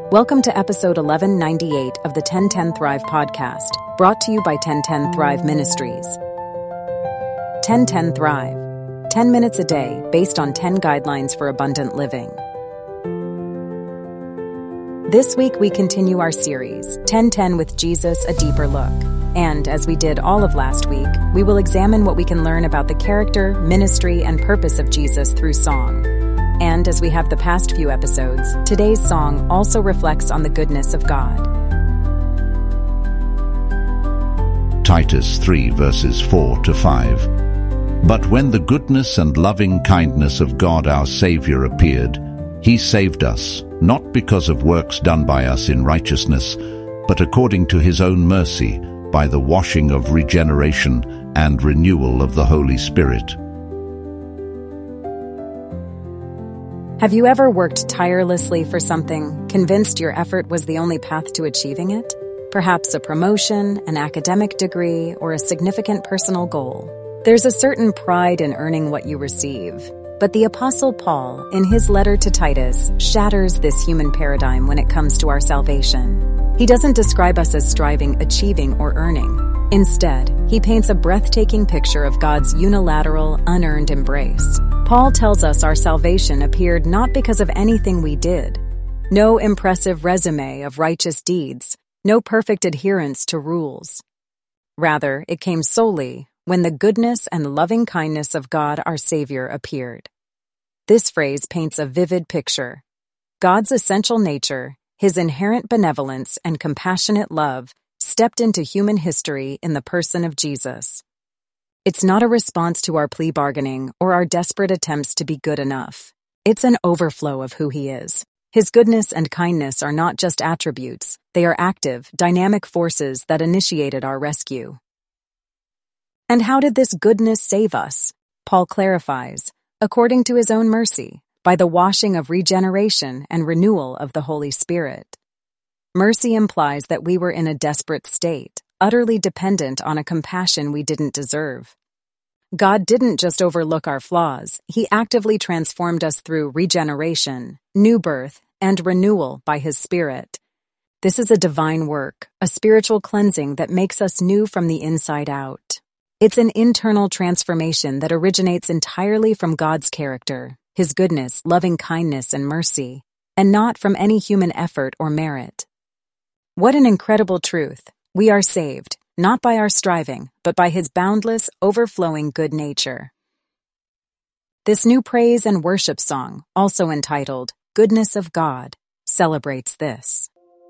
Welcome to episode 1198 of the 1010 Thrive podcast, brought to you by 1010 Thrive Ministries. 1010 Thrive, 10 minutes a day based on 10 guidelines for abundant living. This week we continue our series, 1010 with Jesus, a deeper look. And as we did all of last week, we will examine what we can learn about the character, ministry, and purpose of Jesus through song. And as we have the past few episodes, today's song also reflects on the goodness of God. Titus 3 verses 4 to 5. But when the goodness and loving kindness of God our Savior appeared, He saved us, not because of works done by us in righteousness, but according to His own mercy, by the washing of regeneration and renewal of the Holy Spirit. Have you ever worked tirelessly for something, convinced your effort was the only path to achieving it? Perhaps a promotion, an academic degree, or a significant personal goal. There's a certain pride in earning what you receive. But the Apostle Paul, in his letter to Titus, shatters this human paradigm when it comes to our salvation. He doesn't describe us as striving, achieving, or earning. Instead, he paints a breathtaking picture of God's unilateral, unearned embrace. Paul tells us our salvation appeared not because of anything we did. No impressive resume of righteous deeds, no perfect adherence to rules. Rather, it came solely when the goodness and loving kindness of God our Savior appeared. This phrase paints a vivid picture. God's essential nature, His inherent benevolence and compassionate love, stepped into human history in the person of Jesus. It's not a response to our plea bargaining or our desperate attempts to be good enough. It's an overflow of who He is. His goodness and kindness are not just attributes, they are active, dynamic forces that initiated our rescue. And how did this goodness save us? Paul clarifies, according to His own mercy, by the washing of regeneration and renewal of the Holy Spirit. Mercy implies that we were in a desperate state, utterly dependent on a compassion we didn't deserve. God didn't just overlook our flaws, He actively transformed us through regeneration, new birth, and renewal by His Spirit. This is a divine work, a spiritual cleansing that makes us new from the inside out. It's an internal transformation that originates entirely from God's character, His goodness, loving kindness, and mercy, and not from any human effort or merit. What an incredible truth! We are saved, not by our striving, but by His boundless, overflowing good nature. This new praise and worship song, also entitled Goodness of God, celebrates this.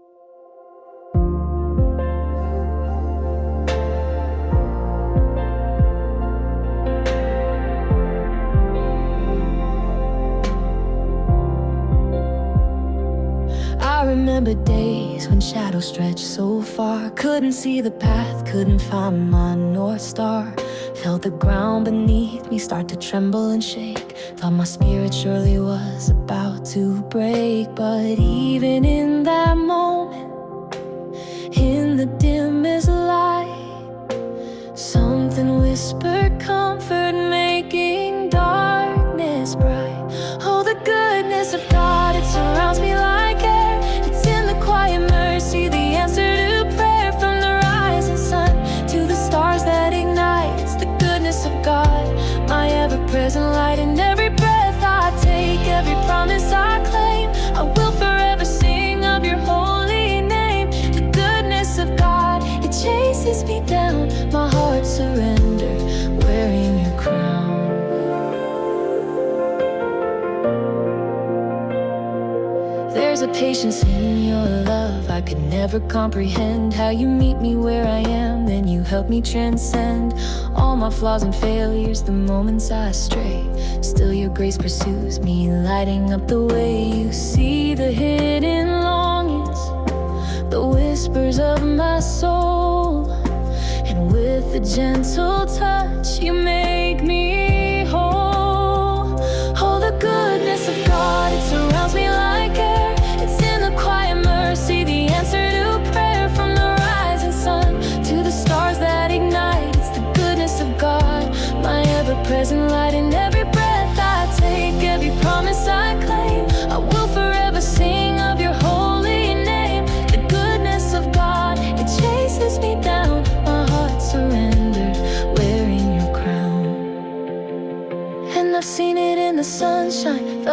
I remember days when shadows stretched so far. Couldn't see the path, couldn't find my North Star. Felt the ground beneath me start to tremble and shake. Thought my spirit surely was about to break. But even in that moment, in the dimmest light, something whispered comfort, making darkness bright. Oh, the goodness of God, it surrounds me like air. Quiet mercy, the answer to prayer. From the rising sun to the stars that ignite, it's the goodness of God, my ever-present light. In every breath I take, every promise I claim, I will forever sing of your holy name. The goodness of God, it chases me down, my heart surrender, wearing your crown. There's a patience in your love I could never comprehend. How you meet me where I am, then you help me transcend all my flaws and failures, the moments I stray. Still your grace pursues me, lighting up the way. You see the hidden longings, the whispers of my soul, and with a gentle touch you make me whole. Oh, the goodness of God, it surrounds me like air. It's in the quiet mercy, the answer to prayer. From the rising sun to the stars that ignite, it's the goodness of God, my ever-present light. In every breath I take, every promise I claim, I will forever sing of your holy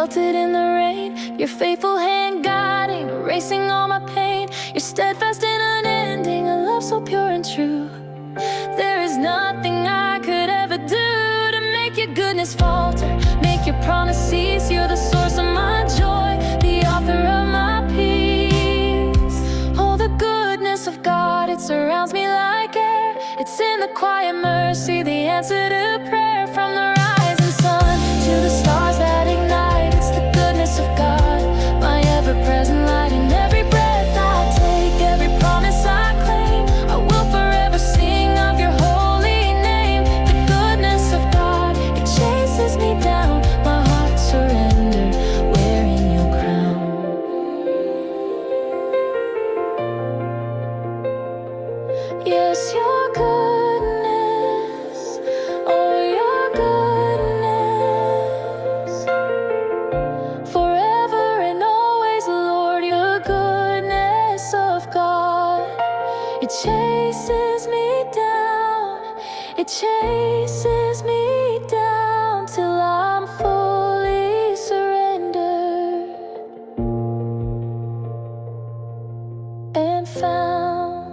felt it in the rain. Your faithful hand guiding, erasing all my pain. You're steadfast and unending, a love so pure and true. There is nothing I could ever do to make your goodness falter, make your promise cease. You're the source of my joy, the author of my peace. Oh, the goodness of God, it surrounds me like air. It's in the quiet mercy, the answer to prayer. From the rising sun to the stars that ignite, it's the goodness of God, my ever-present light. In every breath I take, every promise I claim, I will forever sing of your holy name. The goodness of God, it chases me down, my heart surrender, wearing your crown. Yes, your goodness, oh your goodness, forever and always, Lord, your goodness of God. It chases me down, it chases me down till I'm fully surrendered and found.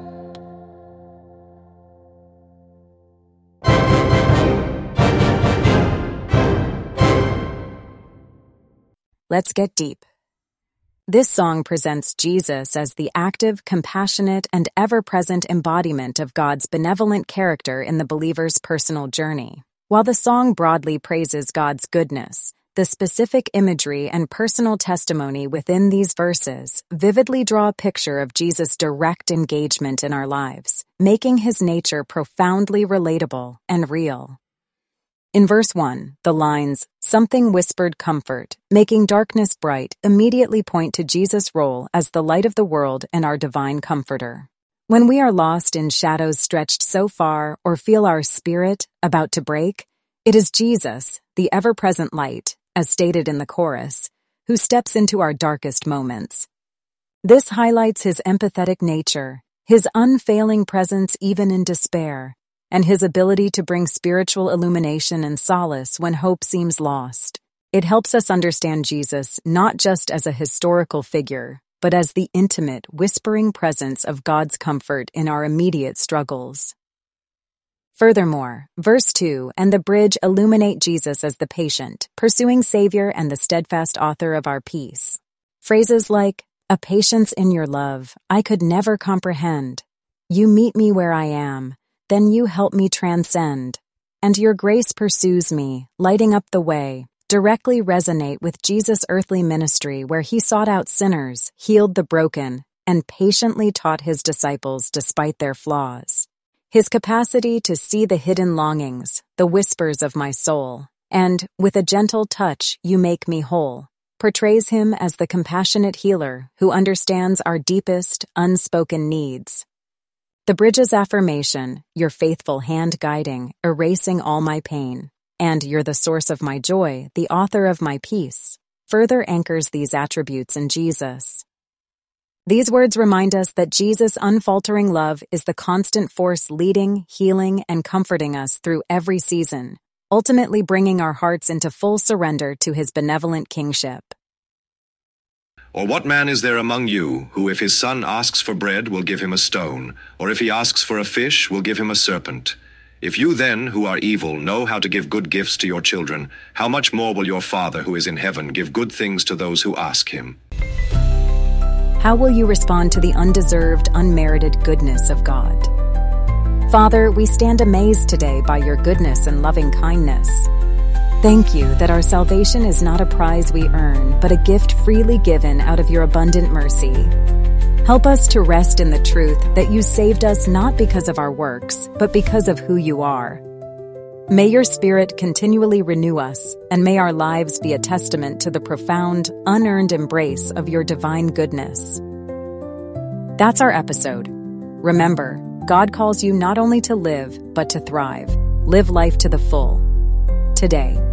Let's get deep. This song presents Jesus as the active, compassionate, and ever-present embodiment of God's benevolent character in the believer's personal journey. While the song broadly praises God's goodness, the specific imagery and personal testimony within these verses vividly draw a picture of Jesus' direct engagement in our lives, making his nature profoundly relatable and real. In verse 1, the lines, "Something whispered comfort, making darkness bright," immediately point to Jesus' role as the light of the world and our divine comforter. When we are lost in shadows stretched so far or feel our spirit about to break, it is Jesus, the ever-present light, as stated in the chorus, who steps into our darkest moments. This highlights his empathetic nature, his unfailing presence even in despair, and his ability to bring spiritual illumination and solace when hope seems lost. It helps us understand Jesus not just as a historical figure, but as the intimate, whispering presence of God's comfort in our immediate struggles. Furthermore, verse 2 and the bridge illuminate Jesus as the patient, pursuing Savior and the steadfast author of our peace. Phrases like, "A patience in your love I could never comprehend. You meet me where I am, then you help me transcend. And your grace pursues me, lighting up the way," directly resonate with Jesus' earthly ministry where he sought out sinners, healed the broken, and patiently taught his disciples despite their flaws. His capacity to see the hidden longings, the whispers of my soul, and, with a gentle touch, you make me whole, portrays him as the compassionate healer who understands our deepest, unspoken needs. The bridge's affirmation, "Your faithful hand guiding, erasing all my pain," and "You're the source of my joy, the author of my peace," further anchors these attributes in Jesus. These words remind us that Jesus' unfaltering love is the constant force leading, healing, and comforting us through every season, ultimately bringing our hearts into full surrender to his benevolent kingship. Or what man is there among you, who if his son asks for bread will give him a stone, or if he asks for a fish will give him a serpent? If you then, who are evil, know how to give good gifts to your children, how much more will your Father who is in heaven give good things to those who ask him? How will you respond to the undeserved, unmerited goodness of God? Father, we stand amazed today by your goodness and loving kindness. Thank you that our salvation is not a prize we earn, but a gift freely given out of your abundant mercy. Help us to rest in the truth that you saved us not because of our works, but because of who you are. May your Spirit continually renew us, and may our lives be a testament to the profound, unearned embrace of your divine goodness. That's our episode. Remember, God calls you not only to live, but to thrive. Live life to the full. Today.